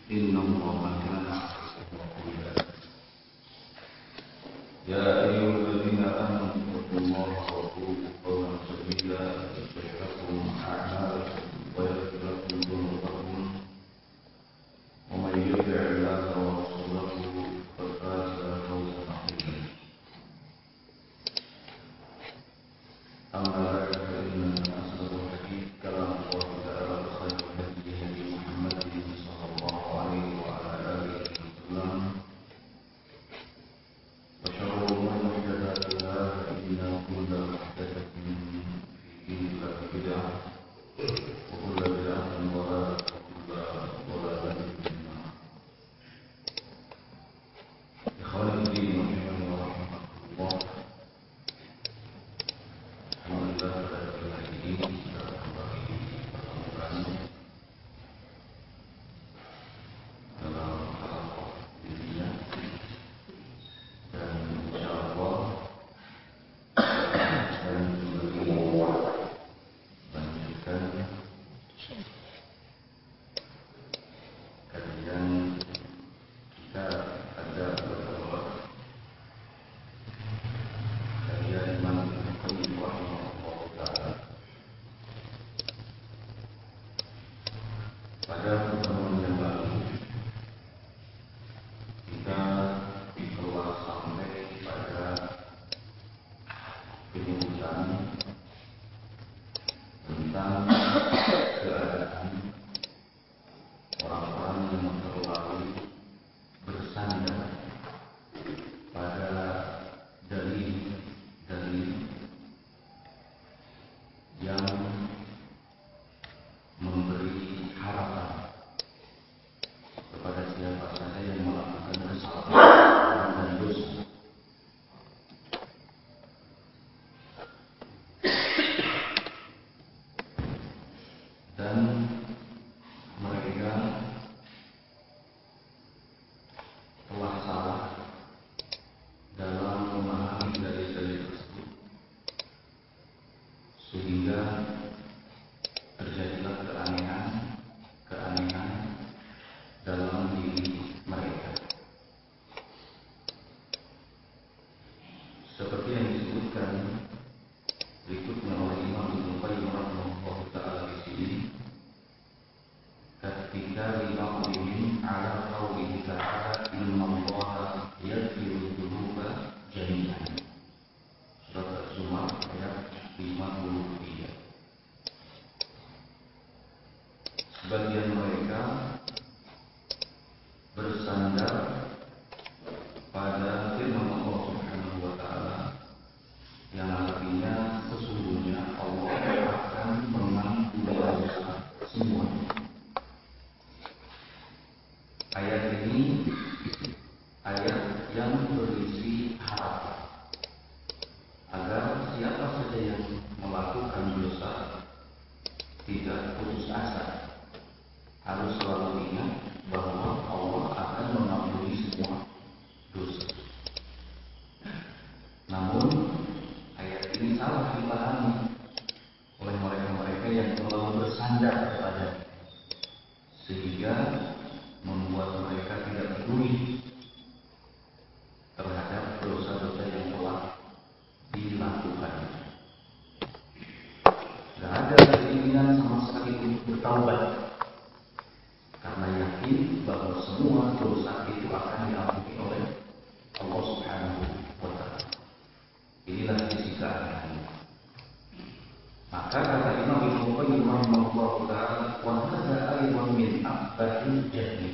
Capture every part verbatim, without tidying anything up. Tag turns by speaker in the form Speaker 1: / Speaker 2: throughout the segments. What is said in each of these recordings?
Speaker 1: إن الله كان عليكم رقيبا يا أيها الذين آمنوا اتقوا الله وقولوا قولا سديدا يصلح لكم أعمالكم ويغفر لكم ذنوبكم ومن يطع الله ورسوله فقد فاز فوزا عظيما أما بعد فإن أصدق الحديث كلام الله تعالى وخير الهدي هدي محمد صلى الله عليه وعلى آله وسلم وشر الأمور محدثاتها فإن كل محدثة في دين الله بدعة وكل بدعة ضلالة وكل ضلالة في النار. إخواني في الدين رحمني ورحمة الله. Alhamdulillah pada hari ini kita kembali bertemukan dalam halaqah dunia dan insyaallah akan kembali melanjutkan kajian kita ada beberapa karya Imam Al-Qayyim rahimahullah ta'ala. Pada pertemuan yang lalu kita telah sampai pada penyebutan tentang keadaan orang-orang yang terlalu bersandar pada dalil-dalil yang memberi harapan kepada siapa saja yang melakukan kesalahan dan dosa. Dan mereka telah salah dalam memahami dalil-dalil tersebut, sehingga terjadilah keanehan-keanehan dalam diri mereka. Seperti yang disebutkan berikutnya oleh Imam Ibnu Qayyim rahimahullah ta'ala di sini, ketika liqaulihim ala qaulihi ta'ala innallaha yaghfiru dzunuba jami'an. Surat Az-Zumar ayat lima puluh tiga. Sebagian mereka bersandar pada firman Allah Subhanahu wa ta'ala yang artinya sesungguhnya Allah akan mengampuni dosa semuanya. Ayat ini ayat yang berisi harapan agar siapa saja yang melakukan dosa tidak putus asa, harus selalu ingat bahwa Allah akan mengampuni semua dosa. Namun ayat ini salah dipahami oleh mereka-mereka yang terlalu bersandar kepada, sehingga membuat mereka tidak peduli terhadap dosa-dosa yang telah dilakukan. Tidak ada keinginan sama sekali untuk bertaubat, karena yakin bahwa semua dosa itu akan diampuni oleh Allah Subhanahu wa ta'ala. Inilah sisi keanehan. Maka kata Imam Ibnu Qayyim rahimahullah ta'ala, wa hadza aidan min aqbahil jahli.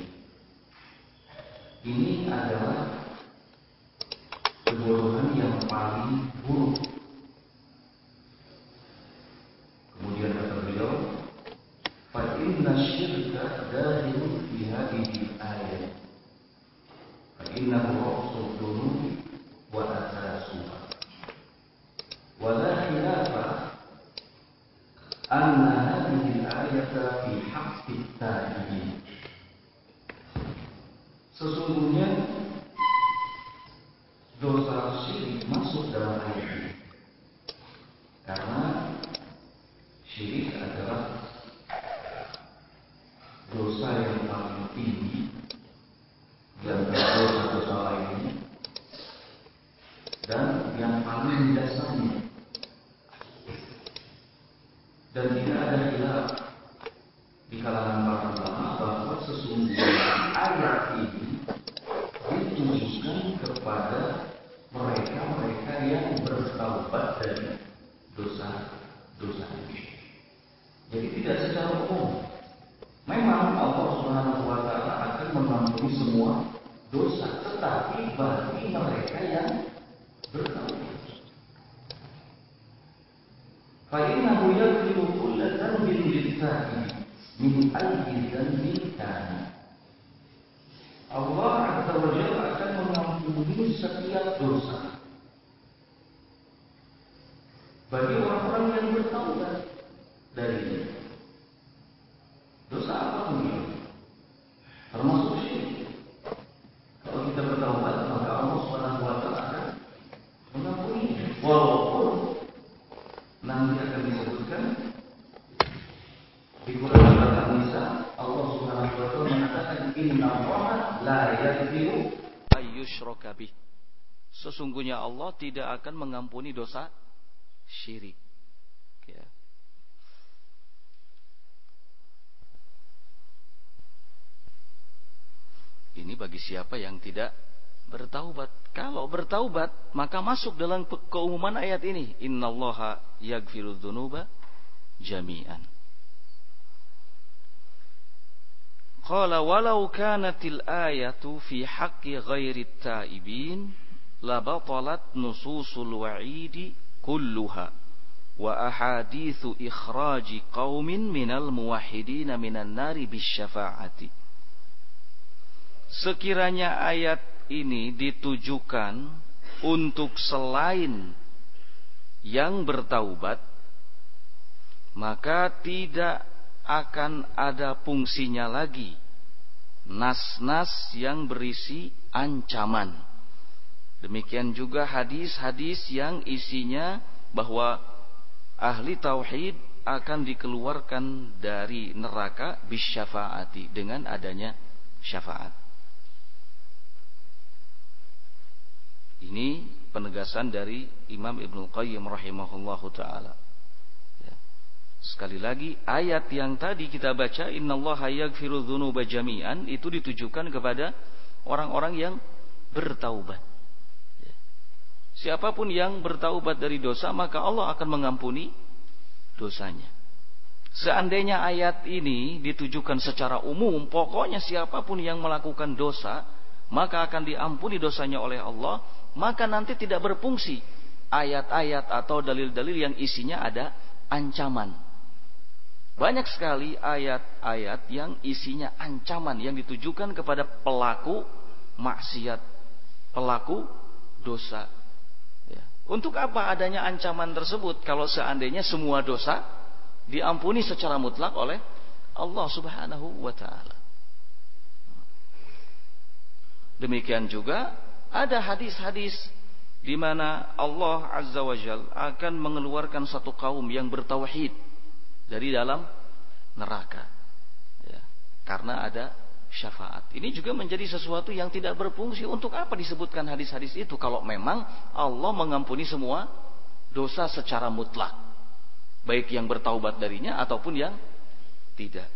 Speaker 1: Ini adalah kebodohan yang paling buruk. Kemudian kata beliau, fa inna syirka dakhilun fi hadhihi al-ayat. Fa innahu ra'sul dhunubi wa asasuha. Wa la khilafa anna hadhihi al-ayata fi haqqi at-tabi'in. Sesungguhnya dosa syirik masuk dalam ayat ini, karena syirik adalah dosa yang paling tinggi di antara dosa-dosa lainnya dan yang paling mendasarnya. Dan tidak ada khilaf di kalangan para ulama bahwa sesungguhnya ayat ini ditujukan kepada mereka-mereka yang bertaubat dari dosa-dosa ini. Jadi tidak secara umum. Memang Allah Subhanahu wa taala akan mengampuni semua dosa, tetapi bagi mereka yang bertaubat. Fa innahu yaghfiru kulla dhanbin lit-ta'ibi min ayyi dhanbin kana. Allah Azza wa Jalla akan mengampuni setiap dosa bagi orang-orang yang bertaubat darinya. Dosa apapun itu, termasuk syirik. Kalau kita bertaubat, maka Allah Subhanahu wa taala akan mengampuni. Walaupun nanti akan disebutkan di Quran Al-Nisa, Allah Subhanahu wa taala mengatakan inna Allaha la yaghfiru ayyushraka bih. Sesungguhnya Allah tidak akan mengampuni dosa syirik. Ya. Ini bagi siapa yang tidak bertaubat. Kalau bertaubat, maka masuk dalam keumuman ayat ini. Innallaha yaghfiru dzunuba jami'an. Qala walau kanatil ayatu fi haqqi ghairi taibin la batalat nususul wa'idi kulluha wa ahaditsu ikhraji qaumin minal muwahhidin minan nari bisyafa'ati. Sekiranya ayat ini ditujukan untuk selain yang bertaubat, maka tidak akan ada fungsinya lagi nas-nas yang berisi ancaman. Demikian juga hadis-hadis yang isinya bahwa ahli tauhid akan dikeluarkan dari neraka bisyafaati, dengan adanya syafaat. Ini penegasan dari Imam Ibnu Qayyim rahimahullahu ta'ala. Ya. Sekali lagi, ayat yang tadi kita baca, innallaha yaghfiru dzunuba jami'an, itu ditujukan kepada orang-orang yang bertaubat. Ya. Siapapun yang bertaubat dari dosa, maka Allah akan mengampuni dosanya. Seandainya ayat ini ditujukan secara umum, pokoknya siapapun yang melakukan dosa, maka akan diampuni dosanya oleh Allah, maka nanti tidak berfungsi ayat-ayat atau dalil-dalil yang isinya ada ancaman. Banyak sekali ayat-ayat yang isinya ancaman yang ditujukan kepada pelaku maksiat, pelaku dosa. Ya. Untuk apa adanya ancaman tersebut kalau seandainya semua dosa diampuni secara mutlak oleh Allah Subhanahu wa taala? Demikian juga ada hadis-hadis di mana Allah Azza wa Jalla akan mengeluarkan satu kaum yang bertauhid dari dalam neraka, ya, karena ada syafaat. Ini juga menjadi sesuatu yang tidak berfungsi. Untuk apa disebutkan hadis-hadis itu kalau memang Allah mengampuni semua dosa secara mutlak, baik yang bertaubat darinya ataupun yang tidak.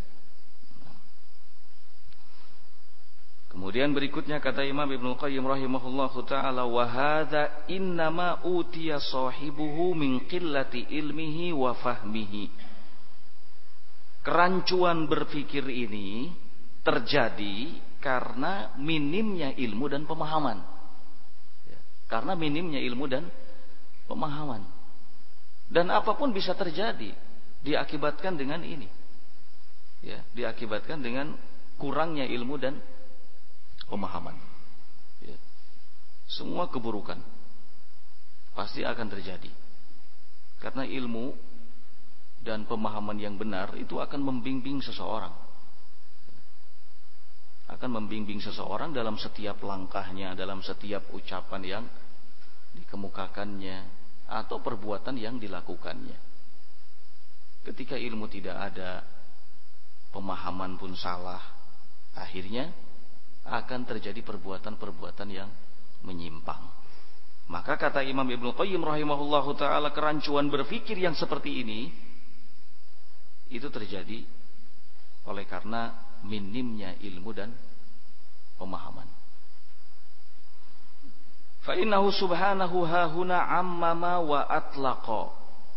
Speaker 1: Kemudian berikutnya kata Imam Ibnu Qayyim rahimahullahu ta'ala, wa hadza innama utiya sahibuhu min qillati ilmihi wa fahmihi. Kerancuan berpikir ini terjadi karena minimnya ilmu dan pemahaman. Karena minimnya ilmu dan pemahaman. Dan apapun bisa terjadi diakibatkan dengan ini. Ya, diakibatkan dengan kurangnya ilmu dan pemahaman. Ya. Semua keburukan pasti akan terjadi karena ilmu dan pemahaman yang benar itu akan membimbing seseorang, akan membimbing seseorang dalam setiap langkahnya, dalam setiap ucapan yang dikemukakannya atau perbuatan yang dilakukannya. Ketika ilmu tidak ada, pemahaman pun salah,
Speaker 2: Akhirnya akan terjadi perbuatan-perbuatan yang menyimpang. Maka kata Imam Ibnu Qayyim rahimahullahu taala, kerancuan berpikir yang seperti ini itu terjadi oleh karena minimnya ilmu dan pemahaman. Fa innahu subhanahu hahuna ammama wa atlaqa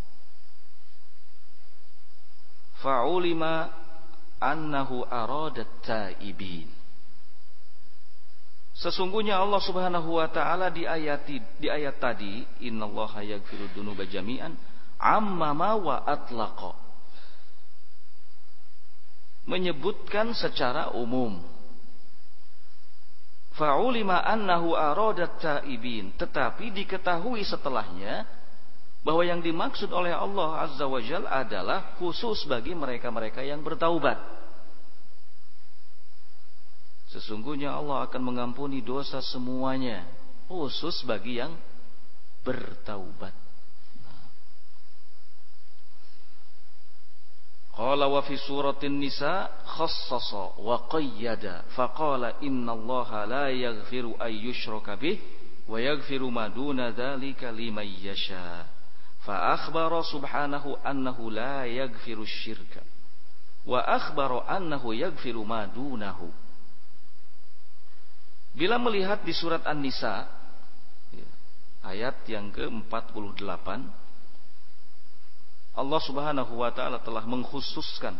Speaker 2: fa'ulima annahu aradat taibin. Sesungguhnya Allah Subhanahu wa taala di ayat di ayat tadi, innallaha yaghfiru dzunuba jami'an ammama wa atlaqa, menyebutkan secara umum. Fa'ulima annahu aradat taibin, tetapi diketahui setelahnya bahwa yang dimaksud oleh Allah Azza wa Jalla adalah khusus bagi mereka-mereka yang bertaubat. Sesungguhnya Allah akan mengampuni dosa semuanya, khusus bagi yang bertaubat. Qala wa fi suratin nisa khassasa wa qayyada faqala innallaha la yaghfiru ay yushraka bih wa yaghfiru ma duna dzalika liman yasha. Fa akhbara subhanahu annahu la yaghfiru syirka wa akhbara annahu yaghfiru ma dunahu. Bila melihat di surat An-Nisa ayat yang ke empat puluh delapan, Allah Subhanahu wa taala telah mengkhususkan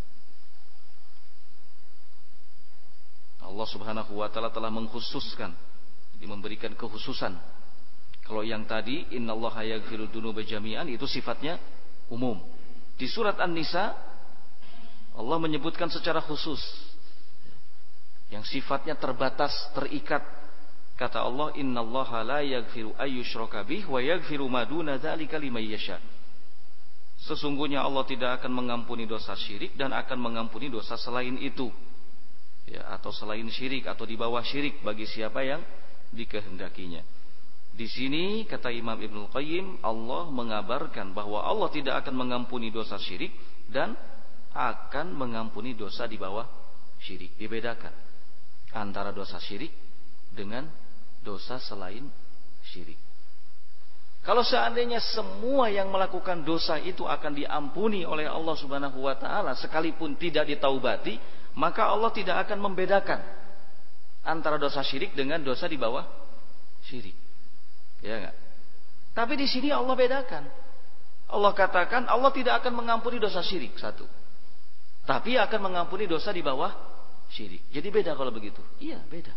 Speaker 2: Allah Subhanahu wa taala telah mengkhususkan, jadi memberikan kekhususan. Kalau yang tadi innallaha yaghfiru dzunuba jami'an itu sifatnya umum. Di surat An-Nisa Allah menyebutkan secara khusus yang sifatnya terbatas, terikat. Kata Allah, innallaha la yaghfiru ayyushraka bih wa yaghfiru ma duna dzalika liman yasha. Sesungguhnya Allah tidak akan mengampuni dosa syirik dan akan mengampuni dosa selain itu. Ya, atau selain syirik atau di bawah syirik bagi siapa yang dikehendakinya. Di sini kata Imam Ibnu Qayyim, Allah mengabarkan bahwa Allah tidak akan mengampuni dosa syirik dan akan mengampuni dosa di bawah syirik. Dibedakan antara dosa syirik dengan dosa selain syirik. Kalau seandainya semua yang melakukan dosa itu akan diampuni oleh Allah Subhanahu wa taala sekalipun tidak ditaubati, maka Allah tidak akan membedakan antara dosa syirik dengan dosa di bawah syirik. Ya enggak? Tapi di sini Allah bedakan. Allah katakan Allah tidak akan mengampuni dosa syirik satu, tapi akan mengampuni dosa di bawah syirik. Jadi beda kalau begitu. Iya, beda.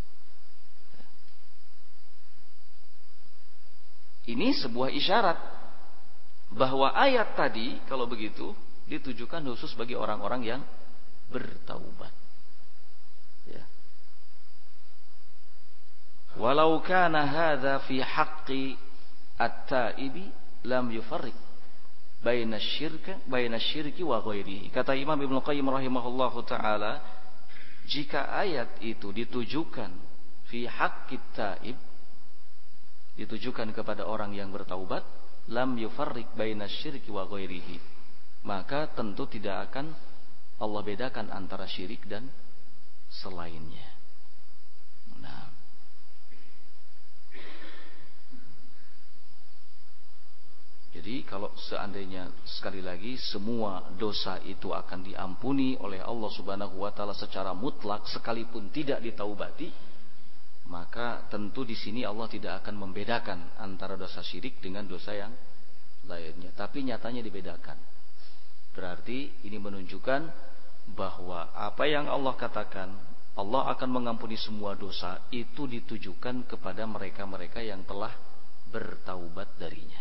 Speaker 2: Ini sebuah isyarat bahwa ayat tadi kalau begitu ditujukan khusus bagi orang-orang yang bertaubat. Ya. Walau kana hadza fi haqqi at-taibi lam yufarriq baina syirka baina syirki wa ghairihi. Kata Imam Ibnu Qayyim rahimahullahu taala, jika ayat itu ditujukan fi haqqit taib, ditujukan kepada orang yang bertaubat, lam yufarriq baina syirki wa ghairihi, maka tentu tidak akan Allah bedakan antara syirik dan selainnya. Nah, jadi kalau seandainya sekali lagi semua dosa itu akan diampuni oleh Allah Subhanahu wa taala secara mutlak sekalipun tidak ditaubati, maka tentu di sini Allah tidak akan membedakan antara dosa syirik dengan dosa yang lainnya. Tapi nyatanya dibedakan. Berarti ini menunjukkan bahwa apa yang Allah katakan Allah akan mengampuni semua dosa itu ditujukan kepada mereka-mereka yang telah bertaubat darinya.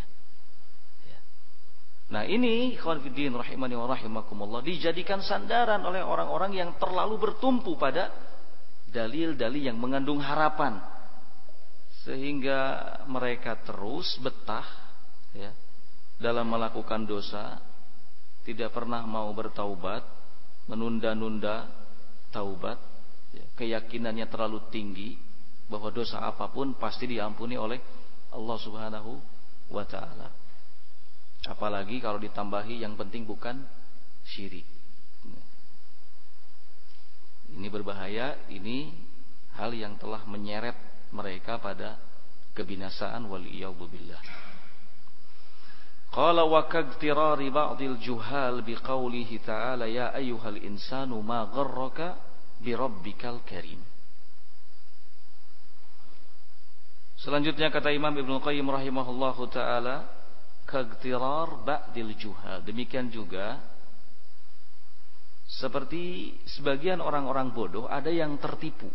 Speaker 2: Nah ini khawatirin rahimani wa rahimakumullah, dijadikan sandaran oleh orang-orang yang terlalu bertumpu pada dalil-dalil yang mengandung harapan, sehingga mereka terus betah ya, dalam melakukan dosa, tidak pernah mau bertaubat, menunda-nunda taubat ya, keyakinannya terlalu tinggi bahwa dosa apapun pasti diampuni oleh Allah Subhanahu wa ta'ala. Apalagi kalau ditambahi yang penting bukan syirik. Ini ini berbahaya, ini hal yang telah menyeret mereka pada kebinasaan, waliyadu billah. Qala wa kagtirari ba'dil juhal biqaulihi ta'ala ya ayyuhal insanu ma gharraka birabbikal karim. Selanjutnya kata Imam Ibnu Qayyim rahimahullahu taala, kagtirar ba'dil juhal. Demikian juga seperti sebagian orang-orang bodoh ada yang tertipu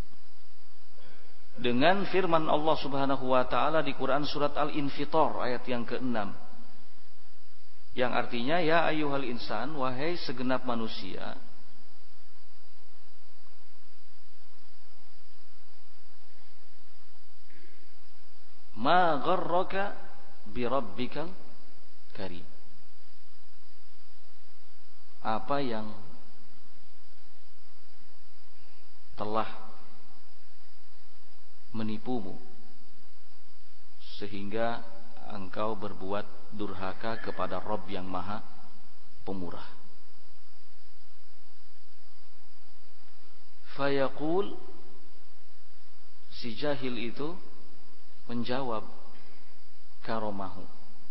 Speaker 2: dengan firman Allah Subhanahu wa taala di Quran surat Al-Infitar ayat yang keenam, yang artinya ya ayyuhal insan, wahai segenap manusia, ma gharraka birabbikal karim. Apa yang telah menipumu sehingga engkau berbuat durhaka kepada Rabb yang Maha Pemurah. Fayaqul, si jahil itu menjawab, karomahu,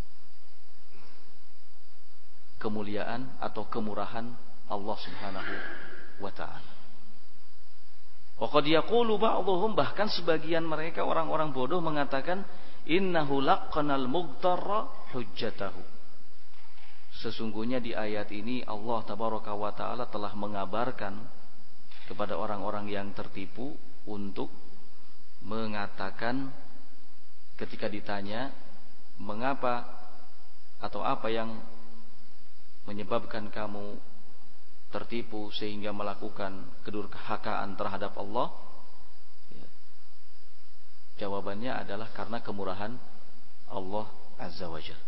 Speaker 2: kemuliaan atau kemurahan Allah Subhanahu wa taala. Wa qad yaqulu ba'dhum, bahkan sebagian mereka orang-orang bodoh mengatakan, innahu laqanal mughtarra hujjatahu. Sesungguhnya di ayat ini Allah tabaraka wa taala telah mengabarkan kepada orang-orang yang tertipu untuk mengatakan ketika ditanya mengapa atau apa yang menyebabkan kamu tertipu sehingga melakukan kedurhakaan terhadap Allah, ya, jawabannya adalah karena kemurahan Allah Azza wa Jalla.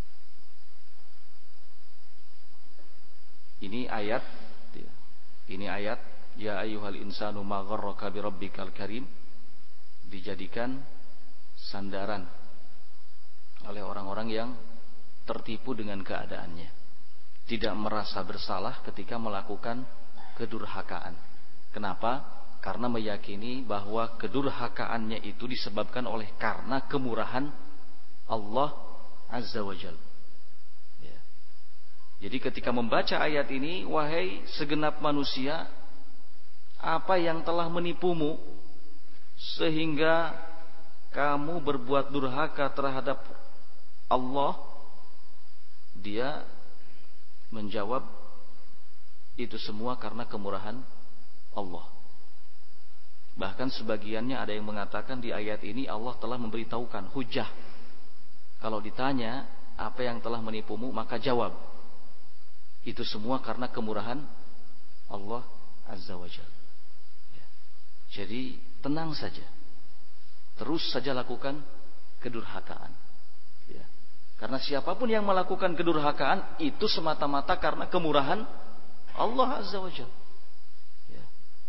Speaker 2: Ini ayat, ya, ini ayat ya ayyuhal insanu ma gharraka birabbikal karim dijadikan sandaran oleh orang-orang yang tertipu dengan keadaannya, tidak merasa bersalah ketika melakukan kedurhakaan. Kenapa? Karena meyakini bahwa kedurhakaannya itu disebabkan oleh karena kemurahan Allah Azza wa Jalla. Ya. Jadi ketika membaca ayat ini, wahai segenap manusia, apa yang telah menipumu sehingga kamu berbuat durhaka terhadap Allah? Dia menjawab, itu semua karena kemurahan Allah. Bahkan sebagiannya ada yang mengatakan di ayat ini Allah telah memberitahukan hujah. Kalau ditanya apa yang telah menipumu, maka jawab, itu semua karena kemurahan Allah Azza wa Jalla. Ya. Jadi tenang saja, terus saja lakukan kedurhakaan. Ya. Karena siapapun yang melakukan kedurhakaan itu semata-mata karena kemurahan Allah Azza wa Jalla. Ya.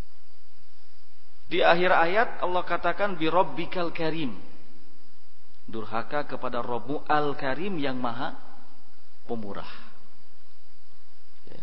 Speaker 2: Di akhir ayat Allah katakan bi rabbikal karim. Durhaka kepada Rabbmu al-Karim yang Maha Pemurah. Ya.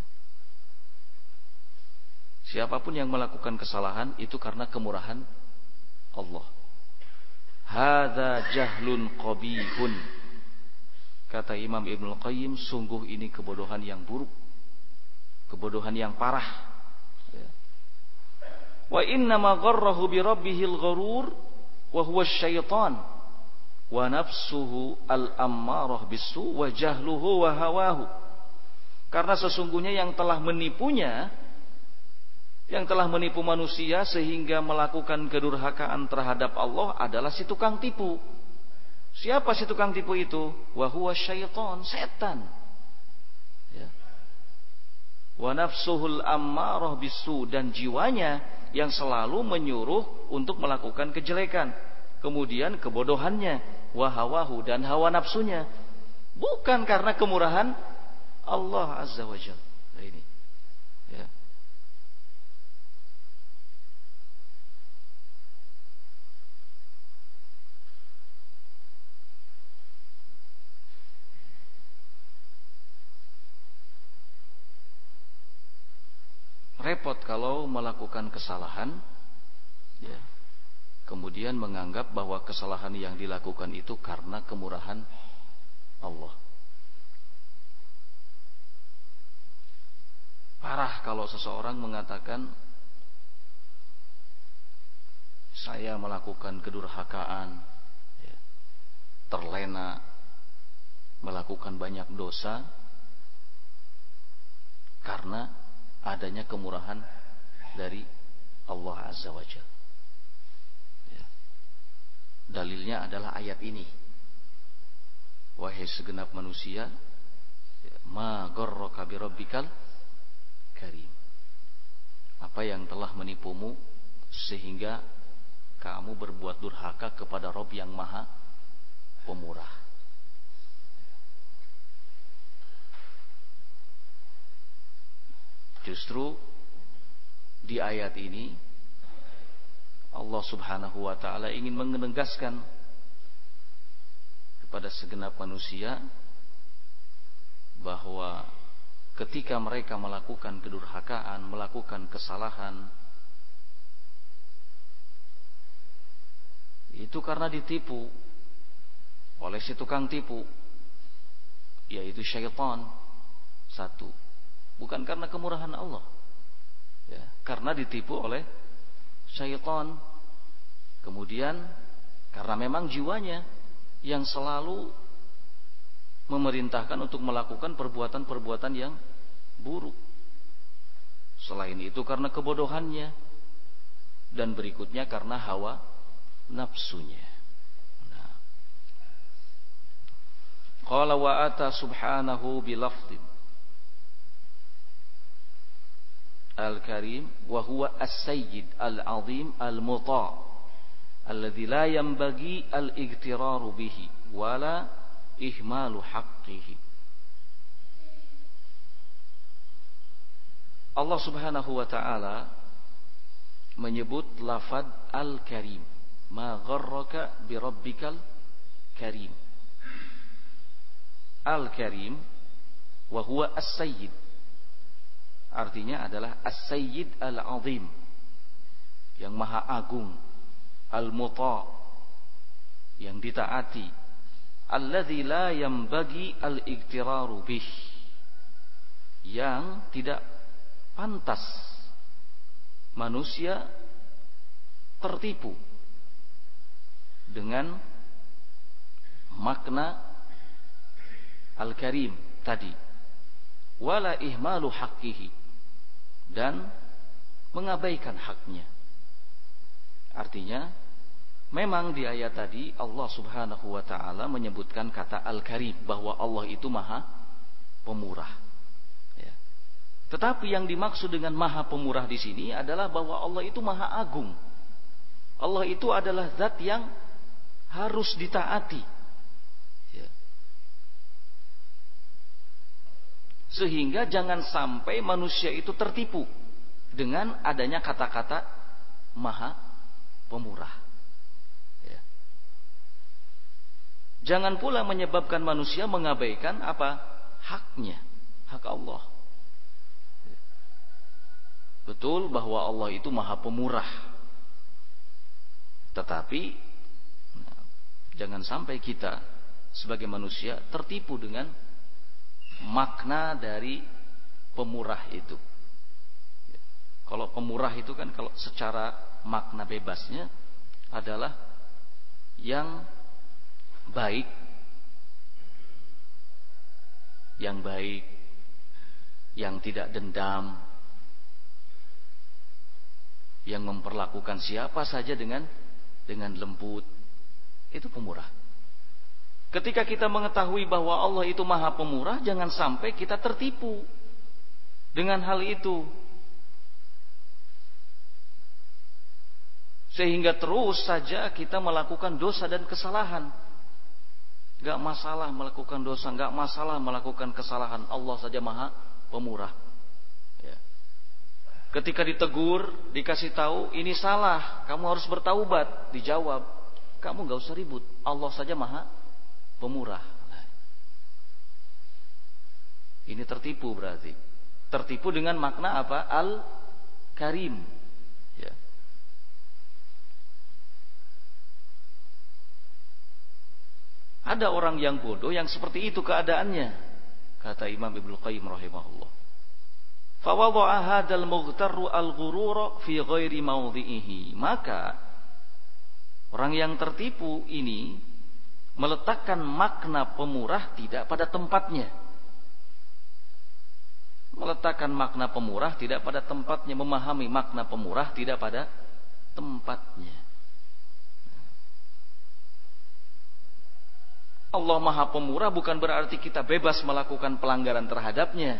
Speaker 2: Siapapun yang melakukan kesalahan itu karena kemurahan Allah. Hadza jahlun qabihun. Kata Imam Ibnu Qayyim, sungguh ini kebodohan yang buruk, kebodohan yang parah. Ya. Wa inna ma gharrahu bi rabbihil gharur wa huwa syaitan wa nafsuhu al-ammarah bisu wa jahluhu wa hawahu. Karena sesungguhnya yang telah menipunya, yang telah menipu manusia sehingga melakukan kedurhakaan terhadap Allah adalah si tukang tipu. Siapa si tukang tipu itu? Wa huwa syaitan, setan. Ya. Wa nafsuhul ammarah bisu, dan jiwanya yang selalu menyuruh untuk melakukan kejelekan. Kemudian kebodohannya, wa hawahu, dan hawa nafsunya. Bukan karena kemurahan Allah Azza wa Jalla. Nah, ini. Ya. Repot kalau atau melakukan kesalahan, ya, kemudian menganggap bahwa kesalahan yang dilakukan itu karena kemurahan Allah. Parah kalau seseorang mengatakan, saya melakukan kedurhakaan, ya, terlena, melakukan banyak dosa karena adanya kemurahan dari Allah Azza wa Jalla. Ya. Dalilnya adalah ayat ini. Wahai segenap manusia, ma gharraka bi rabbikal karim. Apa yang telah menipumu sehingga kamu berbuat durhaka kepada Rabb yang Maha Pemurah. Justru di ayat ini Allah Subhanahu wa taala ingin menegaskan kepada segenap manusia bahwa ketika mereka melakukan kedurhakaan, melakukan kesalahan, itu karena ditipu oleh si tukang tipu, yaitu syaitan. Satu, bukan karena kemurahan Allah, ya, karena ditipu oleh syaitan. Kemudian karena memang jiwanya yang selalu memerintahkan untuk melakukan perbuatan-perbuatan yang buruk. Selain itu karena kebodohannya, dan berikutnya karena hawa nafsunya. Nah. Qala wa ata subhanahu bilafdin al-karim wa huwa as-sayyid al-azim al-muta' alladhi la yanbaghi al-igtiraru bihi wala ihmalu haqqihi. Allah Subhanahu wa ta'ala menyebut lafad al-karim. Ma gharraka bi rabbikal karim. Al-karim wa huwa as-sayyid, artinya adalah as-sayyid al-azim, yang maha agung, al-muta', yang ditaati, alladzi la yanbaghi al-iktiraru bih, yang tidak pantas manusia tertipu dengan makna al-karim tadi, wala ihmalu haqqihi, dan mengabaikan haknya. Artinya memang di ayat tadi Allah Subhanahu wa ta'ala menyebutkan kata al-karim, bahwa Allah itu maha pemurah, ya. Tetapi yang dimaksud dengan maha pemurah di sini adalah bahwa Allah itu maha agung. Allah itu adalah zat yang harus ditaati, ya. Sehingga jangan sampai manusia itu tertipu dengan adanya kata-kata maha pemurah, ya. Jangan pula menyebabkan manusia mengabaikan apa? Haknya, hak Allah. Betul bahwa Allah itu maha pemurah, tetapi nah, jangan sampai kita sebagai manusia tertipu dengan makna dari pemurah itu. Kalau pemurah itu kan kalau secara makna bebasnya adalah yang baik, yang baik, yang tidak dendam, yang memperlakukan siapa saja dengan dengan lembut. Itu pemurah. Ketika kita mengetahui bahwa Allah itu maha pemurah, jangan sampai kita tertipu dengan hal itu, sehingga terus saja kita melakukan dosa dan kesalahan. Gak masalah melakukan dosa, gak masalah melakukan kesalahan, Allah saja maha pemurah, ya. Ketika ditegur, dikasih tahu ini salah, kamu harus bertaubat, dijawab, kamu gak usah ribut, Allah saja maha pemurah. Nah, ini tertipu berarti. Tertipu dengan makna apa? Al karim. Ya. Ada orang yang bodoh yang seperti itu keadaannya, kata Imam Ibnu Qayyim rahimahullah. Fa wada'a hadzal mughtarru al-ghurura fi ghairi mawdhi'ihi. Maka orang yang tertipu ini meletakkan makna pemurah tidak pada tempatnya. Meletakkan makna pemurah tidak pada tempatnya, memahami makna pemurah tidak pada tempatnya. Allah Maha Pemurah bukan berarti kita bebas melakukan pelanggaran terhadapnya.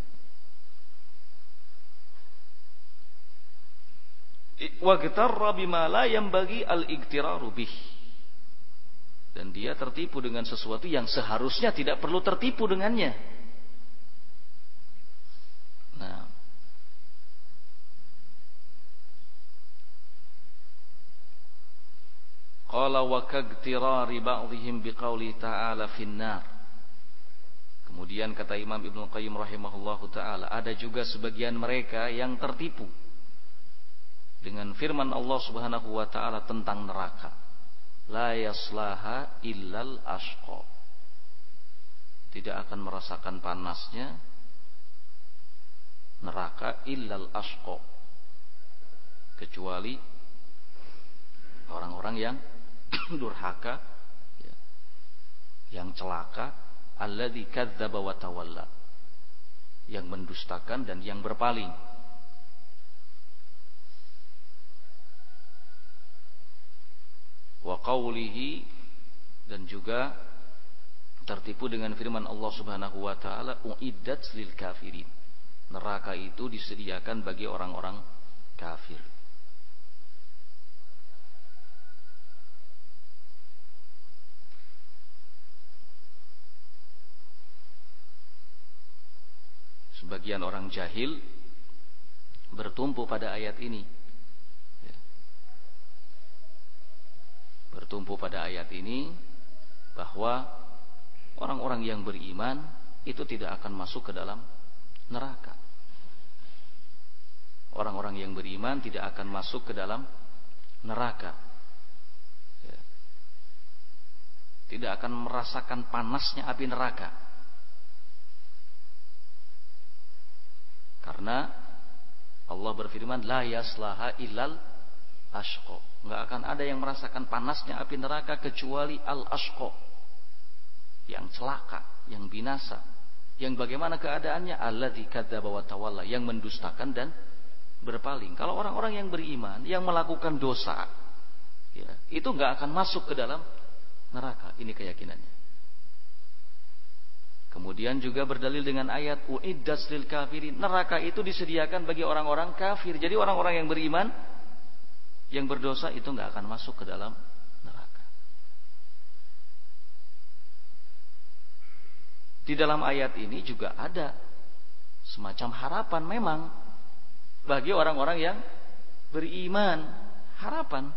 Speaker 2: Wa ghatarra bima la yanbaghi al-igtiraru bih. Dan dia tertipu dengan sesuatu yang seharusnya tidak perlu tertipu dengannya. Nah, qala wa kagtirari ba'dihim biqauli ta'ala finnar. Kemudian kata Imam Ibnu Qayyim rahimahullahu taala, ada juga sebagian mereka yang tertipu dengan firman Allah Subhanahu wa taala tentang neraka. La yaslaha illal ashqa. Tidak akan merasakan panasnya neraka illal ashqa, kecuali orang-orang yang durhaka, ya, yang celaka, alladzi kadzdzaba wa tawalla, yang mendustakan dan yang berpaling. Wa qawlihi, dan juga tertipu dengan firman Allah Subhanahu wa taala, uiddat lil kafirin. Neraka itu disediakan bagi orang-orang kafir. Sebagian orang jahil bertumpu pada ayat ini. Bertumpu pada ayat ini bahwa orang-orang yang beriman itu tidak akan masuk ke dalam neraka. Orang-orang yang beriman tidak akan masuk ke dalam neraka. Ya. Tidak akan merasakan panasnya api neraka. Karena Allah berfirman, la yaslaha illal ashqa. Enggak akan ada yang merasakan panasnya api neraka kecuali al-ashqa, yang celaka, yang binasa. Yang bagaimana keadaannya? Alladzi kadzdzaba wa tawalla, yang mendustakan dan berpaling. Kalau orang-orang yang beriman, yang melakukan dosa, ya, itu enggak akan masuk ke dalam neraka. Ini keyakinannya. Kemudian juga berdalil dengan ayat uiddat lil kafirin. Neraka itu disediakan bagi orang-orang kafir. Jadi orang-orang yang beriman, yang berdosa itu enggak akan masuk ke dalam neraka. Di dalam ayat ini juga ada semacam harapan memang bagi orang-orang yang beriman, harapan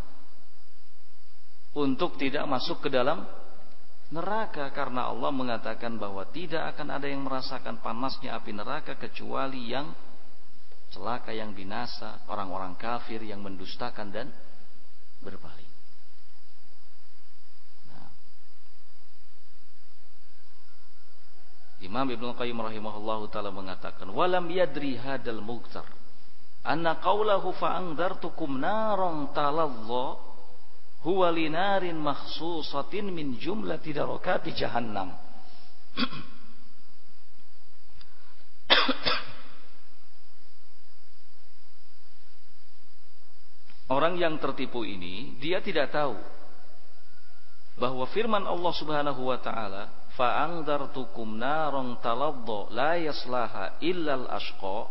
Speaker 2: untuk tidak masuk ke dalam neraka, karena Allah mengatakan bahwa tidak akan ada yang merasakan panasnya api neraka kecuali yang celaka, yang binasa, orang-orang kafir yang mendustakan dan berpaling. Nah, Imam Ibnu Qayyim rahimahullahu taala mengatakan, walam yadri hadal mughtar anna qawlahu fa'anzartukum naran taladha huwa linarin makhsusatin min jumlati darakati jahannam. Orang yang tertipu ini, dia tidak tahu bahwa firman Allah Subhanahu wa taala, fa'anzartukum naran taladha la yaslaha illal ashqa,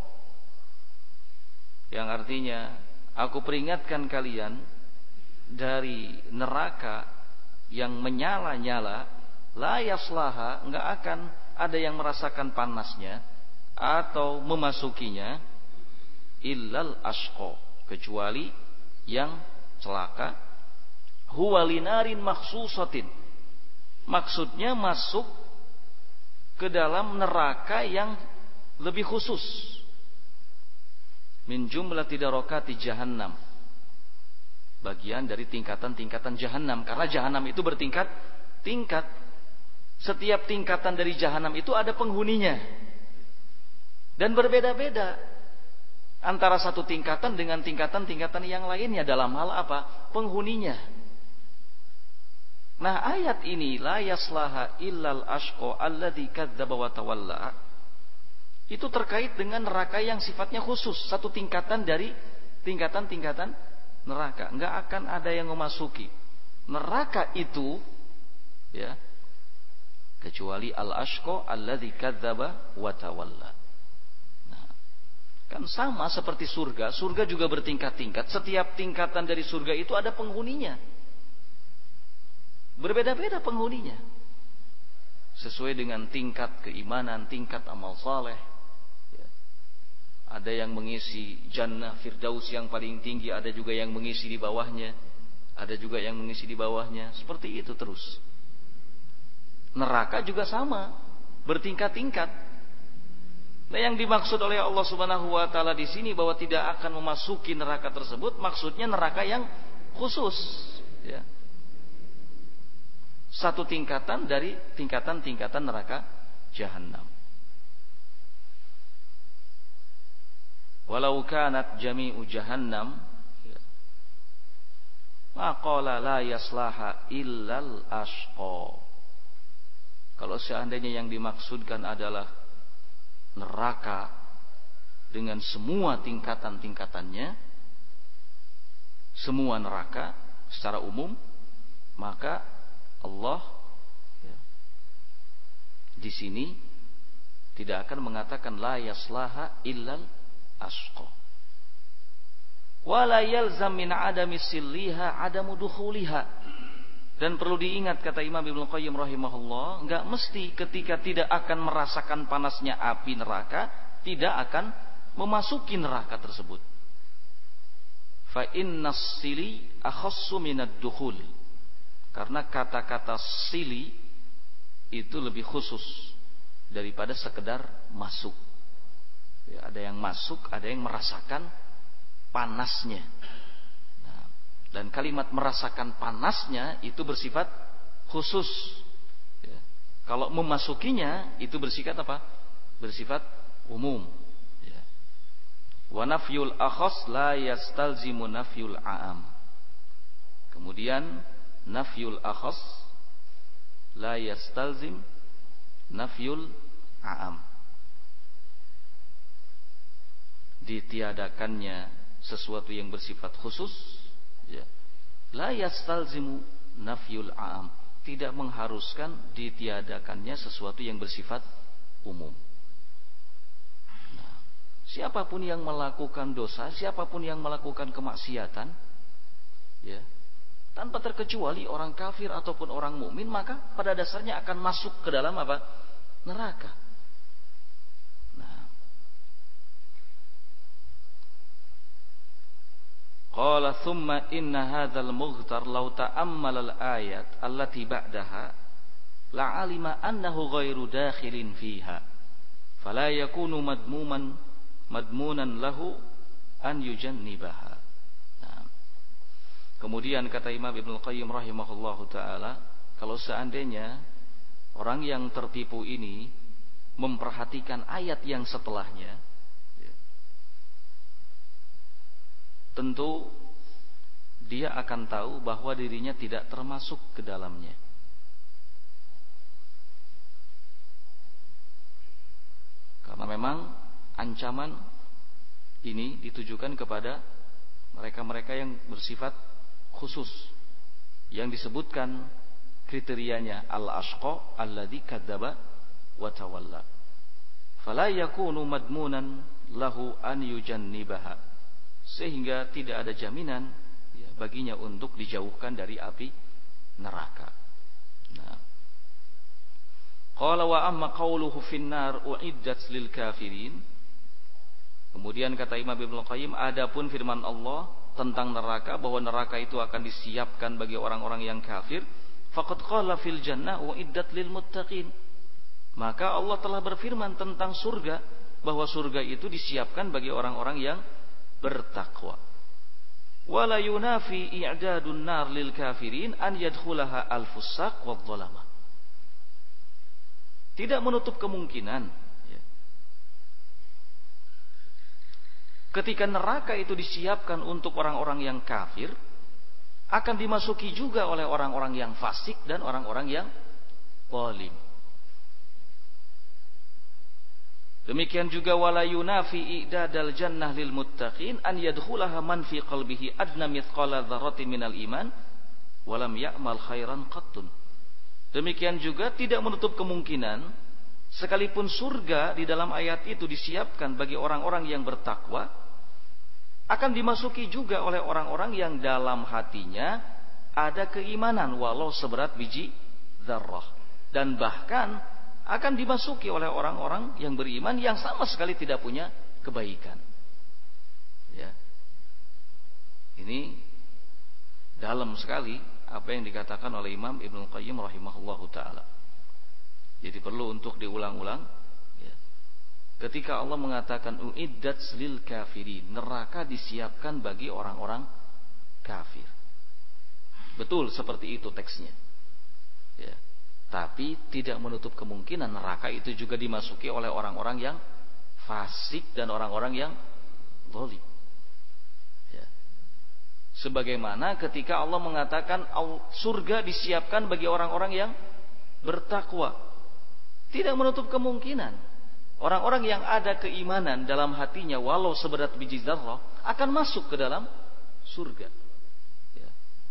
Speaker 2: yang artinya aku peringatkan kalian dari neraka yang menyala-nyala, la yaslaha, enggak akan ada yang merasakan panasnya atau memasukinya, illal ashqa, kecuali yang celaka, huwa linarin makhsusatin, maksudnya masuk ke dalam neraka yang lebih khusus. min jumlati darakati jahannam. Bagian dari tingkatan-tingkatan jahanam, karena jahanam itu bertingkat-tingkat. Setiap tingkatan dari jahanam itu ada penghuninya. Dan berbeda-beda antara satu tingkatan dengan tingkatan-tingkatan yang lainnya dalam hal apa? Penghuninya. Nah, ayat ini la yaslaha illal ashqa alladzi kadzdzaba wa tawalla. Itu terkait dengan neraka yang sifatnya khusus, satu tingkatan dari tingkatan-tingkatan neraka. Enggak akan ada yang memasuki neraka itu ya kecuali al-ashqa alladzi kadzdzaba wa tawalla. Nah, kan sama seperti surga, surga juga bertingkat-tingkat. Setiap tingkatan dari surga itu ada penghuninya. Berbeda-beda penghuninya. Sesuai dengan tingkat keimanan, tingkat amal saleh. Ada yang mengisi jannah firdaus yang paling tinggi, ada juga yang mengisi di bawahnya, ada juga yang mengisi di bawahnya, seperti itu terus. Neraka juga sama, bertingkat-tingkat. Nah, yang dimaksud oleh Allah Subhanahu wa taala di sini bahwa tidak akan memasuki neraka tersebut, maksudnya neraka yang khusus, ya. Satu tingkatan dari tingkatan-tingkatan neraka jahanam. Walau kanat jami'u jahannam maqala la yaslaha illal ashqa. Kalau seandainya yang dimaksudkan adalah neraka dengan semua tingkatan-tingkatannya, semua neraka secara umum, maka Allah ya, di sini tidak akan mengatakan la yaslaha illal ashqa. Wala yalzam min adami silliha adamu dukhuliha. Dan perlu diingat kata Imam Ibnu Qayyim rahimahullah, enggak mesti ketika tidak akan merasakan panasnya api neraka tidak akan memasuki neraka tersebut. Fa innas sili akhassu minad dukhul. Karena kata-kata sili itu lebih khusus daripada sekedar masuk. Ya, ada yang masuk, ada yang merasakan panasnya. Nah, dan kalimat merasakan panasnya itu bersifat khusus. Ya. Kalau memasukinya itu bersifat apa? Bersifat umum. Ya. Wa nafyul akhas la yastalzimu nafyul a'am. Kemudian nafyul akhas la yastalzim nafyul a'am. Ditiadakannya sesuatu yang bersifat khusus ya. La yastalzimu nafyul a'am, tidak mengharuskan ditiadakannya sesuatu yang bersifat umum. Nah, siapapun yang melakukan dosa, siapapun yang melakukan kemaksiatan ya, tanpa terkecuali orang kafir ataupun orang mukmin, maka pada dasarnya akan masuk ke dalam apa? Neraka. Qala thumma inna hadzal mughtar law ta'ammala al-ayat allati ba'daha la'alima annahu ghairu dakhilin fiha fala yakunu madmuman madmunan lahu an yujannibaha. Nah, kemudian kata Imam Ibnu Qayyim rahimahullahu taala, kalau seandainya orang yang tertipu ini memperhatikan ayat yang setelahnya, tentu dia akan tahu bahwa dirinya tidak termasuk ke dalamnya. Karena memang ancaman ini ditujukan kepada mereka-mereka yang bersifat khusus, yang disebutkan kriterianya al-ashqa alladzi kadzdzaba wa tawalla. Fala yakunu madmunan lahu an yujannibaha. Sehingga tidak ada jaminan ya, baginya untuk dijauhkan dari api neraka. Nah, qala wa amma qawluhu finnar uiddat lil kafirin. Kemudian kata Imam Ibnu Qayyim, adapun firman Allah tentang neraka, bahwa neraka itu akan disiapkan bagi orang-orang yang kafir, faqad qala fil jannah uiddat lil muttaqin. Maka Allah telah berfirman tentang surga, bahwa surga itu disiapkan bagi orang-orang yang bertakwa. Wala yunafi i'dadun nar lil kafirin an yadkhulaha al-fusaq wadh-dhalamah. Tidak menutup kemungkinan ya, ketika neraka itu disiapkan untuk orang-orang yang kafir, akan dimasuki juga oleh orang-orang yang fasik dan orang-orang yang zalim. Demikian juga wala yunafi i'dadal jannah lil muttaqin an yadkhulaha man fi qalbihi adna mithqala dzarratin minal iman wa lam ya'mal khairan qattun. Demikian juga tidak menutup kemungkinan sekalipun surga di dalam ayat itu disiapkan bagi orang-orang yang bertakwa, akan dimasuki juga oleh orang-orang yang dalam hatinya ada keimanan walau seberat biji dzarrah, dan bahkan akan dimasuki oleh orang-orang yang beriman yang sama sekali tidak punya kebaikan. Ya. Ini dalam sekali apa yang dikatakan oleh Imam Ibnu Qayyim rahimahullahu taala. Jadi perlu untuk diulang-ulang ya. Ketika Allah mengatakan uiddat lil kafirin, neraka disiapkan bagi orang-orang kafir. Betul seperti itu teksnya. Ya. Tapi tidak menutup kemungkinan neraka itu juga dimasuki oleh orang-orang yang fasik dan orang-orang yang zalim. Ya. Sebagaimana ketika Allah mengatakan surga disiapkan bagi orang-orang yang bertakwa, tidak menutup kemungkinan orang-orang yang ada keimanan dalam hatinya walau seberat biji zarrah akan masuk ke dalam surga. Ya.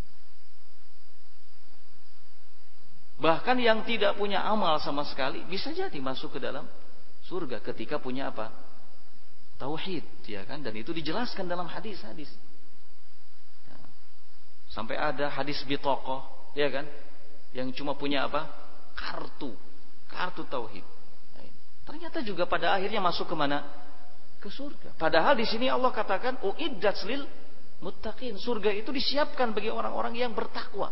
Speaker 2: Bahkan yang tidak punya amal sama sekali bisa jadi masuk ke dalam surga ketika punya apa? Tauhid, ya kan? Dan itu dijelaskan dalam hadis-hadis. Sampai ada hadis bitaqah, ya kan? Yang cuma punya apa? Kartu, kartu tauhid. Ternyata juga pada akhirnya masuk ke mana? Ke surga. Padahal di sini Allah katakan uiddat lil muttaqin. Surga itu disiapkan bagi orang-orang yang bertakwa.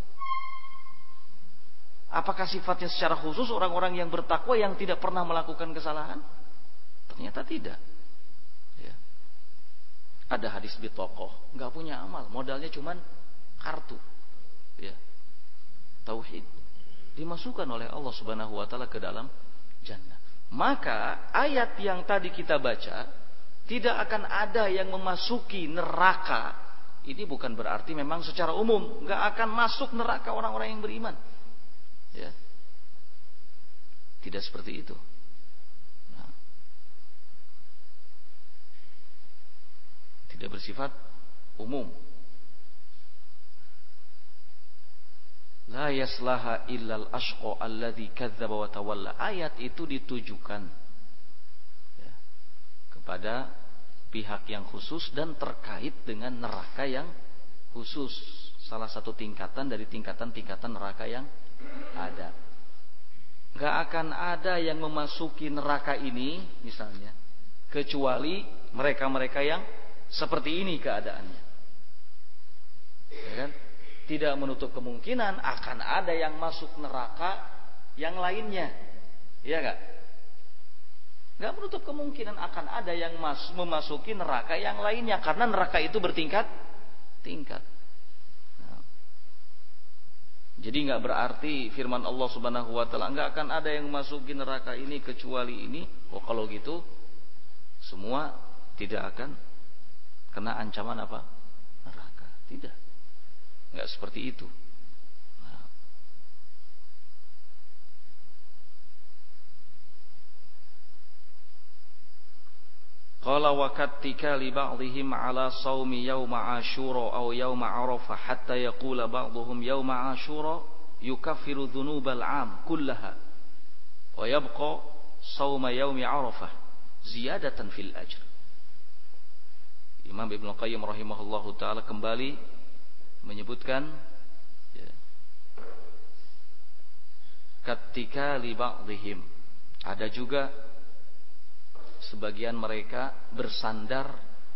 Speaker 2: Apakah sifatnya secara khusus orang-orang yang bertakwa yang tidak pernah melakukan kesalahan? Ternyata tidak. Ya. Ada hadis bitaqah, nggak punya amal, modalnya cuman kartu, ya, tauhid, dimasukkan oleh Allah Subhanahu wa taala ke dalam jannah. Maka ayat yang tadi kita baca, tidak akan ada yang memasuki neraka. Ini bukan berarti memang secara umum nggak akan masuk neraka orang-orang yang beriman, ya. Tidak seperti itu. Nah, tidak bersifat umum. La yaslaha illal ashqa alladhi kadzdzaba wa tawalla. Ayat itu ditujukan ya, kepada pihak yang khusus dan terkait dengan neraka yang khusus. Salah satu tingkatan dari tingkatan-tingkatan neraka yang ada. Gak akan ada yang memasuki neraka ini misalnya kecuali mereka-mereka yang seperti ini keadaannya. Ya kan? Tidak menutup kemungkinan akan ada yang masuk neraka yang lainnya, iya gak? Gak menutup kemungkinan akan ada yang mas, memasuki neraka yang lainnya, karena neraka itu bertingkat-tingkat. Nah, jadi gak berarti firman Allah Subhanahu Wa Taala gak akan ada yang memasuki neraka ini kecuali ini. Oh kalau gitu semua tidak akan kena ancaman apa? Neraka. Tidak. Enggak seperti itu. Nah. Qala wa kattika li ba'dihim ala shaumi yauma asyura aw yauma arafah hatta yaqula ba'dhum yauma asyura yukaffiru dhunubal 'am kullaha wa yabqa shauma yaumi arafah ziyadatan fil ajr. Imam Ibnu Qayyim rahimahullahu taala kembali menyebutkan ya, ketika li ba'dihim, ada juga sebagian mereka bersandar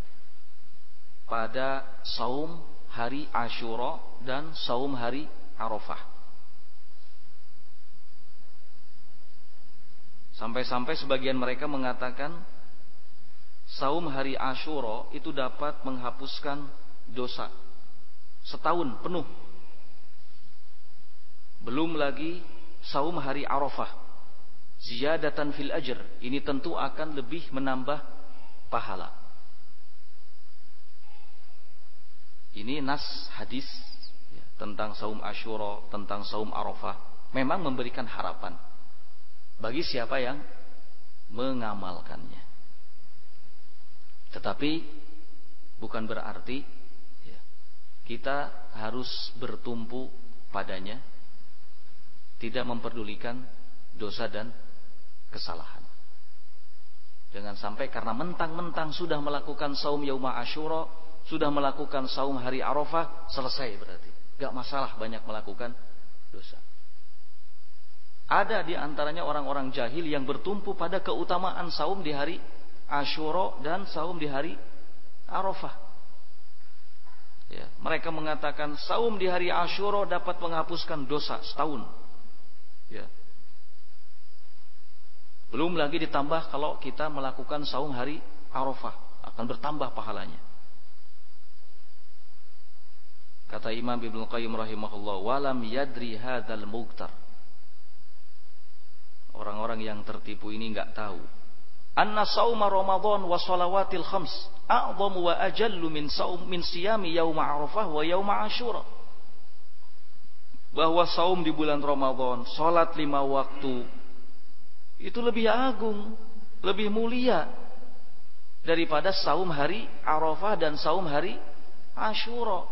Speaker 2: pada saum hari Asyura dan saum hari Arafah. Sampai-sampai sebagian mereka mengatakan saum hari Asyura itu dapat menghapuskan dosa setahun penuh. Belum lagi saum hari Arafah, ziyadatan fil ajr, ini tentu akan lebih menambah pahala. Ini nas hadis ya, tentang saum Asyura, tentang saum Arafah, memang memberikan harapan bagi siapa yang mengamalkannya. Tetapi bukan berarti ya, kita harus bertumpu padanya, tidak memperdulikan dosa dan kesalahan. Jangan sampai karena mentang-mentang sudah melakukan saum yauma Asyura, sudah melakukan saum hari Arafah, selesai berarti. Gak masalah banyak melakukan dosa. Ada di antaranya orang-orang jahil yang bertumpu pada keutamaan saum di hari Asyura dan saum di hari Arafah. Ya, mereka mengatakan saum di hari Asyura dapat menghapuskan dosa setahun. Ya. Belum lagi ditambah kalau kita melakukan saum hari Arafah, akan bertambah pahalanya. Kata Imam Ibnu Qayyim rahimahullah, walam yadri hadzal mughtar. Orang-orang yang tertipu ini enggak tahu. Anna sauma Ramadan wa shalawatil khams a'zamu wa ajallu min saum min siyami yauma Arafah wa yauma Asyura. Bahwa saum di bulan Ramadan, salat lima waktu itu lebih agung, lebih mulia daripada saum hari Arafah dan saum hari Asyura.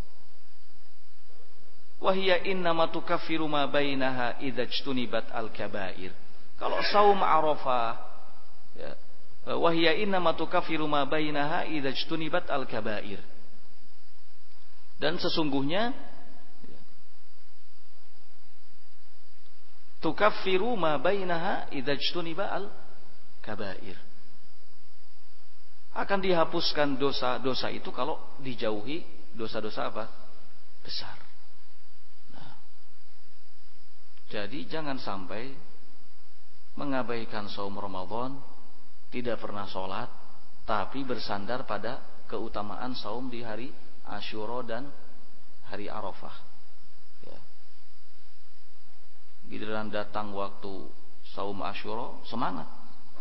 Speaker 2: Wahia innama tukaffiru ma bainaha idza ijtunibat al-kaba'ir. Kalau saum Arafah ya, wahia innama tukaffiru ma bainaha idza ijtunibat al-kaba'ir. Dan sesungguhnya ya, tukaffiru ma bainaha idza ijtuniba al-kaba'ir. Akan dihapuskan dosa-dosa itu kalau dijauhi dosa-dosa apa? Besar. Jadi jangan sampai mengabaikan saum Ramadan, tidak pernah sholat, tapi bersandar pada keutamaan saum di hari Asyura dan hari Arafah. Ya. Giliran datang waktu saum Asyura, semangat.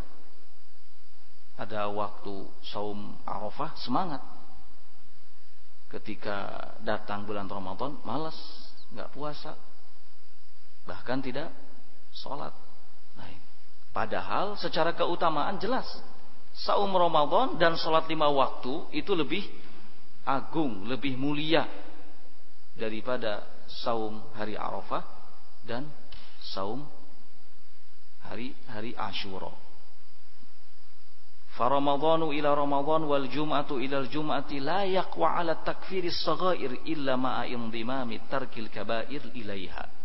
Speaker 2: Ada waktu saum Arafah, semangat. Ketika datang bulan Ramadan, malas, nggak puasa. Bahkan tidak sholat. Nah, padahal secara keutamaan jelas saum Ramadan dan sholat lima waktu itu lebih agung, lebih mulia daripada saum hari Arafah dan saum hari hari Asyura. Fa Ramadhanu ila Ramadhan wal Jum'atu ila al-Jum'ati la yaqwa 'ala takfiris saghair illa ma'a indimami tarkil kaba'ir ilaiha.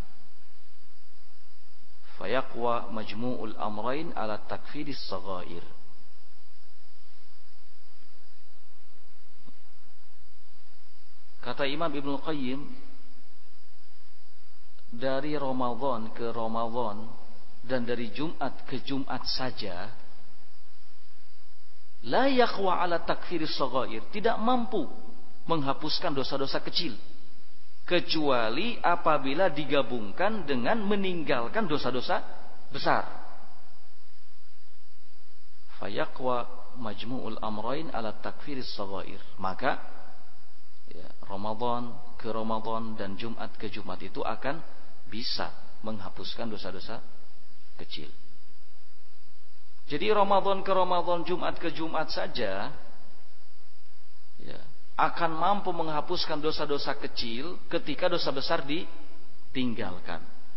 Speaker 2: Fayaqwa majmu'ul amrayn ala takfiris saghair. Kata Imam Ibnu Qayyim, dari Ramadan ke Ramadan dan dari Jumat ke Jumat saja, la yaqwa ala takfiris saghair, tidak mampu menghapuskan dosa-dosa kecil, kecuali apabila digabungkan dengan meninggalkan dosa-dosa besar. Fayaqwa majmu'ul amrayn ala takfiris saghair. Maka ya, Ramadan ke Ramadan dan Jumat ke Jumat itu akan bisa menghapuskan dosa-dosa kecil. Jadi Ramadan ke Ramadan, Jumat ke Jumat saja ya, akan mampu menghapuskan dosa-dosa kecil ketika dosa besar ditinggalkan.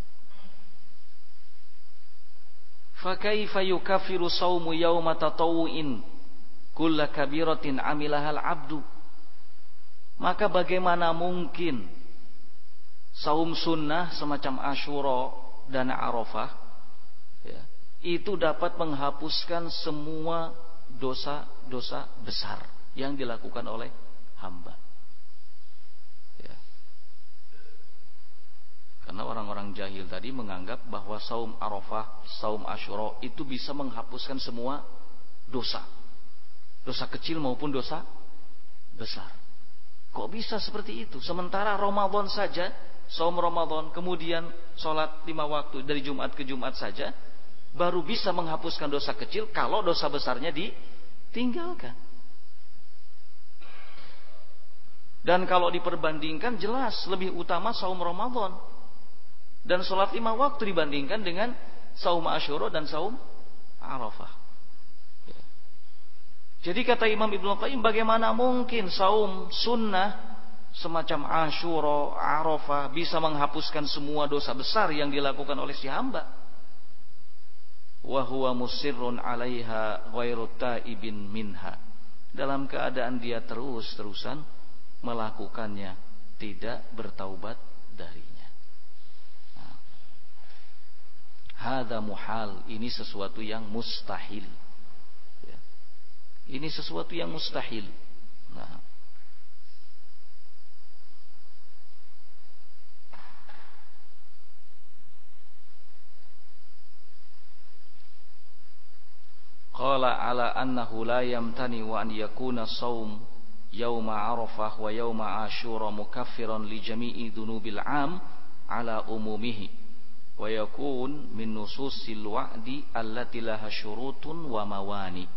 Speaker 2: Fa kaifa yukaffiru shaumu yauma tatawwu'in kulla kabiratin 'amilahal 'abdu? Maka bagaimana mungkin saum sunnah semacam Asyura dan Arafah ya, itu dapat menghapuskan semua dosa-dosa besar yang dilakukan oleh hamba ya. Karena orang-orang jahil tadi menganggap bahwa saum Arafah, saum Asyura itu bisa menghapuskan semua dosa. dosa kecil maupun dosa besar. Kok bisa seperti itu? Sementara Ramadan saja, saum Ramadan, kemudian sholat lima waktu dari Jumat ke Jumat saja, baru bisa menghapuskan dosa kecil kalau dosa besarnya ditinggalkan. Dan kalau diperbandingkan jelas lebih utama saum Ramadan dan sholat lima waktu dibandingkan dengan saum Asyura dan saum Arafah. Ya. Jadi kata Imam Ibnu Qayyim, bagaimana mungkin saum sunnah semacam Asyura, Arafah bisa menghapuskan semua dosa besar yang dilakukan oleh si hamba? Wa huwa musirrun 'alaiha ghairu taibin minha. Dalam keadaan dia terus-terusan melakukannya, tidak bertaubat darinya. Nah, hadza muhal, ini sesuatu yang mustahil. Ya. Ini sesuatu yang mustahil. Nah, qala ala annahu la yamtani wa an yakuna saum yauma Arafah wa yauma Asyura mukaffiran li jami'i dhunubil 'am ala umumihi wa yakun min nususil wa'di allati laha syurutun wa mawani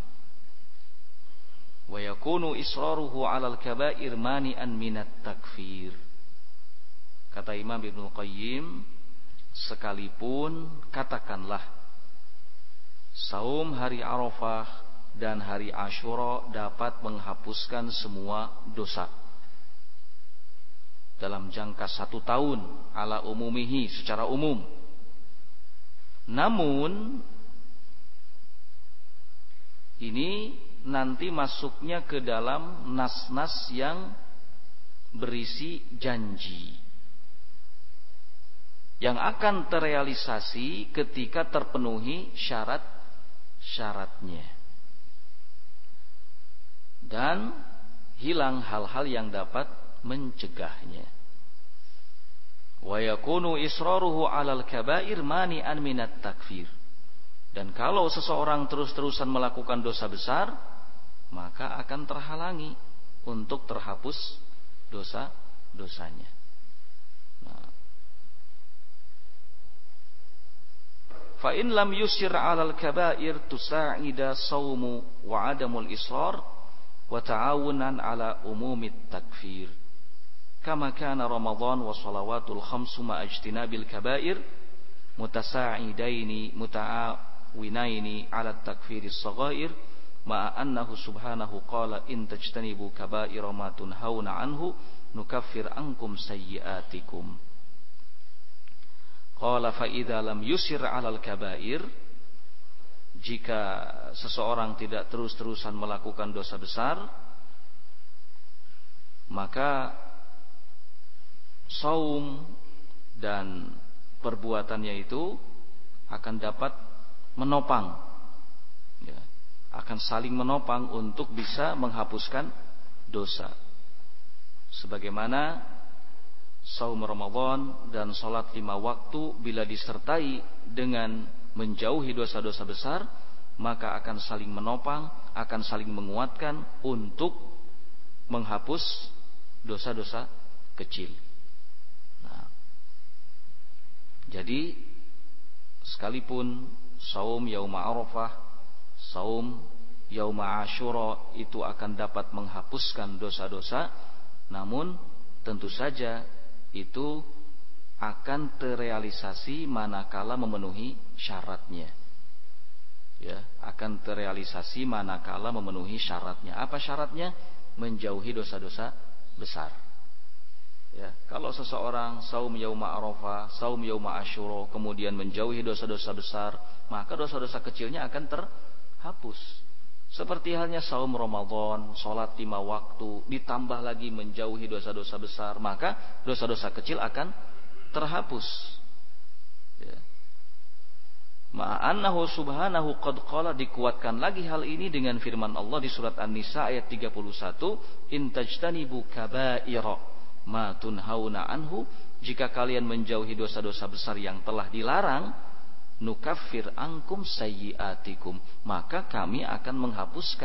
Speaker 2: wa yakunu israruhu 'alal kaba'ir mani'an minat takfir. Kata Imam Ibnu Qayyim, sekalipun katakanlah saum hari Arafah dan hari Asyura dapat menghapuskan semua dosa dalam jangka satu tahun ala umumihi, secara umum. Namun ini nanti masuknya ke dalam nas-nas yang berisi janji yang akan terrealisasi ketika terpenuhi syarat syaratnya dan hilang hal-hal yang dapat mencegahnya. Wa yakunu israruhu 'alal kaba'ir mani'an minat takfir. Dan kalau seseorang terus-terusan melakukan dosa besar, maka akan terhalangi untuk terhapus dosa-dosanya. Nah, fa in lam yusir 'alal kaba'ir tusa'ida saumu wa 'adamul israr wa ta'awunan 'ala umumit takfir kama kana Ramadan wa shalawatul khamsu ma ijtinabil kaba'ir mutasa'idaini muta'awinaini 'ala takfiris saghair ma annahu subhanahu qala in tajtanibu kaba'ira ma tunhauna 'anhu nukaffir ankum sayyi'atikum. Qala fa idza lam yusir 'alal kaba'ir, jika seseorang tidak terus-terusan melakukan dosa besar, maka saum dan perbuatannya itu akan dapat menopang, ya, akan saling menopang untuk bisa menghapuskan dosa. Sebagaimana saum Ramadan dan salat lima waktu bila disertai dengan menjauhi dosa-dosa besar, maka akan saling menopang, akan saling menguatkan untuk menghapus dosa-dosa kecil. Nah, jadi sekalipun saum yauma Arafah, saum yauma Asyura itu akan dapat menghapuskan dosa-dosa, namun tentu saja itu akan terrealisasi manakala memenuhi syaratnya. Ya, akan terrealisasi manakala memenuhi syaratnya. Apa syaratnya? Menjauhi dosa-dosa besar. Ya, kalau seseorang saum yauma Arafah, saum yauma Asyura, kemudian menjauhi dosa-dosa besar, maka dosa-dosa kecilnya akan terhapus. Seperti halnya saum Ramadan, sholat lima waktu, ditambah lagi menjauhi dosa-dosa besar, maka dosa-dosa kecil akan terhapus. Ya. Ma'annahu subhanahu qad qala, dikuatkan lagi hal ini dengan firman Allah di surat An-Nisa ayat tiga puluh satu, in tajtanibu kaba'ira ma tunhauna anhu, jika kalian menjauhi dosa-dosa besar yang telah dilarang, nukaffir ankum sayyiatikum, maka kami akan menghapuskan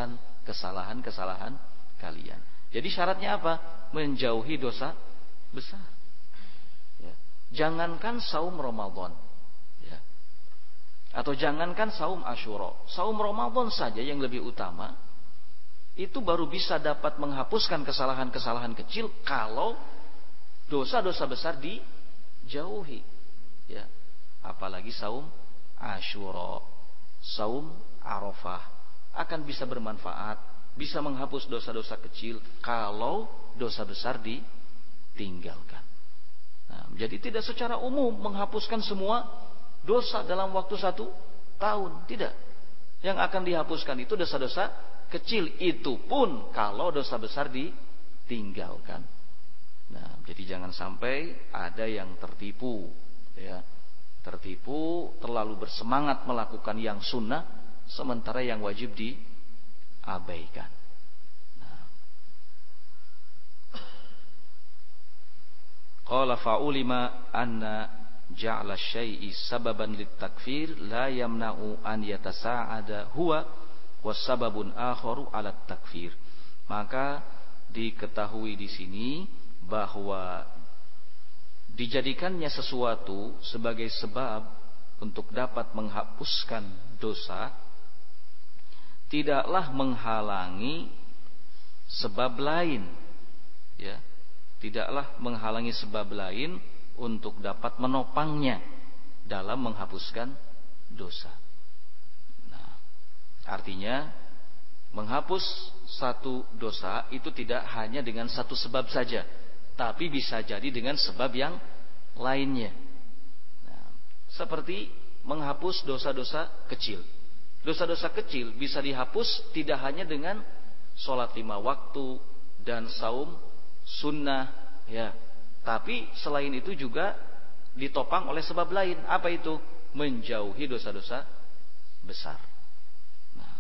Speaker 2: kesalahan-kesalahan kalian. Jadi syaratnya apa? Menjauhi dosa besar. Ya. Jangankan saum Ramadan, ya. Atau jangankan saum Asyura, saum Ramadan saja yang lebih utama, itu baru bisa dapat menghapuskan kesalahan-kesalahan kecil kalau dosa-dosa besar dijauhi. Ya. Apalagi saum Asyura, saum Arafah akan bisa bermanfaat, bisa menghapus dosa-dosa kecil kalau dosa besar ditinggalkan. Nah, jadi tidak secara umum menghapuskan semua dosa dalam waktu satu tahun, tidak. Yang akan dihapuskan itu dosa-dosa kecil, itu pun kalau dosa besar ditinggalkan. Nah, jadi jangan sampai ada yang tertipu, ya, tertipu terlalu bersemangat melakukan yang sunnah sementara yang wajib diabaikan. Qala fa'ulima anna ja'la syai'i sababan litakfir la yamna'u an yatasa'ada huwa wasababun akharu 'ala takfir. Maka diketahui di sini bahwa dijadikannya sesuatu sebagai sebab untuk dapat menghapuskan dosa tidaklah menghalangi sebab lain, ya. Tidaklah menghalangi sebab lain untuk dapat menopangnya dalam menghapuskan dosa. Nah, artinya menghapus satu dosa itu tidak hanya dengan satu sebab saja, tapi bisa jadi dengan sebab yang lainnya. Nah, seperti menghapus dosa-dosa kecil. Dosa-dosa kecil bisa dihapus tidak hanya dengan sholat lima waktu dan saum sunnah, ya, tapi selain itu juga ditopang oleh sebab lain. Apa itu? Menjauhi dosa-dosa besar. Nah,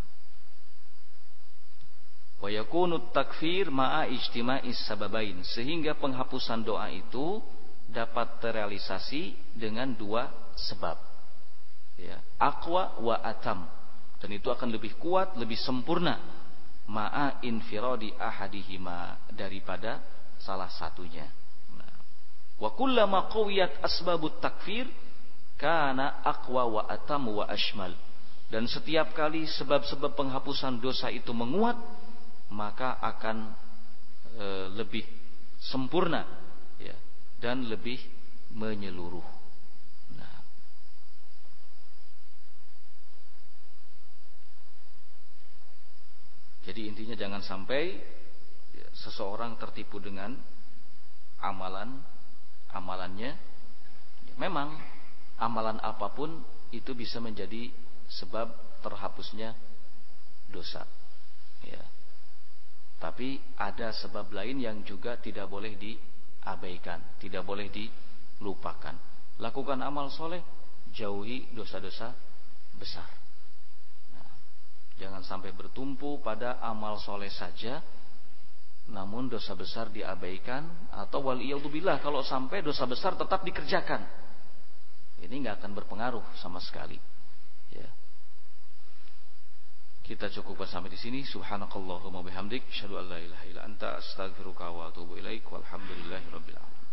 Speaker 2: wa yakunu takfir ma'a ijtima'is sababain, sehingga penghapusan doa itu dapat terrealisasi dengan dua sebab, ya, aqwa wa atam, dan itu akan lebih kuat, lebih sempurna ma'a infiradi ahadihima, daripada salah satunya. Nah, wa kullama qawiyat asbabut takfir kana aqwa wa atam wa ashmal, dan setiap kali sebab-sebab penghapusan dosa itu menguat, maka akan e, lebih sempurna, ya, dan lebih menyeluruh. Nah, jadi intinya jangan sampai ya, seseorang tertipu dengan amalan amalannya. Ya, memang amalan apapun itu bisa menjadi sebab terhapusnya dosa, ya. Tapi ada sebab lain yang juga tidak boleh diabaikan, tidak boleh dilupakan. Lakukan amal soleh, jauhi dosa-dosa besar. Nah, jangan sampai bertumpu pada amal soleh saja, namun dosa besar diabaikan, atau waliyadzubillah kalau sampai dosa besar tetap dikerjakan, ini nggak akan berpengaruh sama sekali, ya. Kita cukupkan sampai di sini. Subhanakallahumma bihamdik, asyhadu an la ilaha illa anta, astaghfiruka wa atubu ilaik. Walhamdulillahirabbil alamin.